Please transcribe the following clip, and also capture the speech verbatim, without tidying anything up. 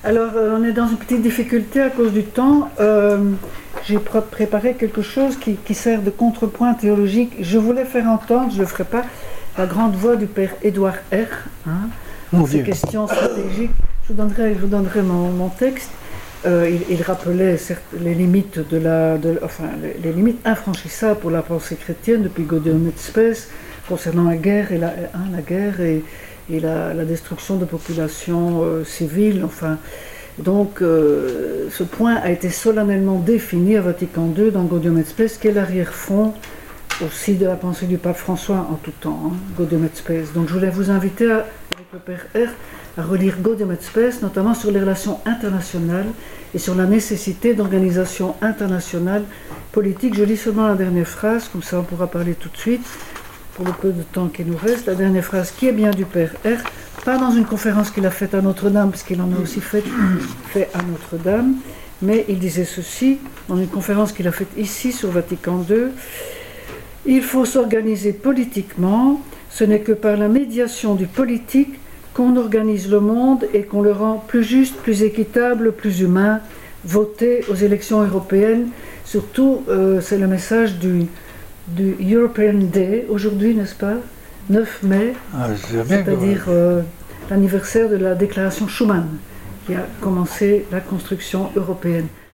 Alors, euh, on est dans une petite difficulté à cause du temps. Euh, j'ai pr- préparé quelque chose qui, qui sert de contrepoint théologique. Je voulais faire entendre, je ne le ferai pas, la grande voix du père Édouard R. Hein, Mon ces Dieu. questions stratégiques. Je vous donnerai, je vous donnerai mon, mon texte. Euh, il, il rappelait certes, les limites de la, de, enfin, les, les limites infranchissables pour la pensée chrétienne depuis Gaudium et Spes concernant la guerre et la, hein, la guerre et, et la, la destruction de populations euh, civiles. Enfin, donc, euh, ce point a été solennellement défini à Vatican deux dans Gaudium et Spes, qui est l'arrière-fond aussi de la pensée du pape François en tout temps, hein, Gaudium et Spes. Donc, je voulais vous inviter, à, avec le père R, à relire Gaudium et Spes, notamment sur les relations internationales et sur la nécessité d'organisation internationale politique. Je lis seulement la dernière phrase, comme ça on pourra parler tout de suite, pour le peu de temps qui nous reste. La dernière phrase qui est bien du père R, pas dans une conférence qu'il a faite à Notre-Dame, parce qu'il en a aussi fait, fait à Notre-Dame, mais il disait ceci, dans une conférence qu'il a faite ici sur Vatican deux, « Il faut s'organiser politiquement, ce n'est que par la médiation du politique qu'on organise le monde et qu'on le rend plus juste, plus équitable, plus humain. Voter aux élections européennes, surtout, euh, c'est le message du, du European Day, aujourd'hui, n'est-ce pas, neuf mai, Ah, c'est-à-dire euh, l'anniversaire de la déclaration Schuman, qui a commencé la construction européenne.